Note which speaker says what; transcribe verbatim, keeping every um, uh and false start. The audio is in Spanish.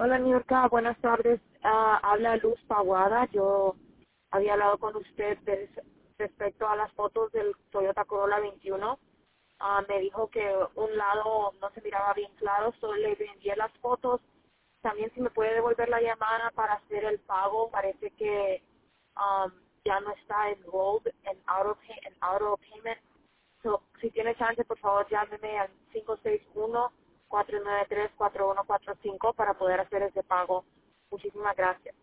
Speaker 1: Hola, Niurka, buenas tardes. Ah, habla Luz Paguada. Yo había hablado con usted des- respecto a las fotos del Toyota Corolla veintiuno. Ah, me dijo que un lado no se miraba bien claro, solo le envié las fotos. También si me puede devolver la llamada para hacer el pago, parece que um, ya no está enrolled en auto, pay- en auto payment. So, si tiene chance, por favor, llámeme al cinco seis uno, cuatro nueve tres, cuatro uno cuatro cinco para poder hacer ese pago. Muchísimas gracias.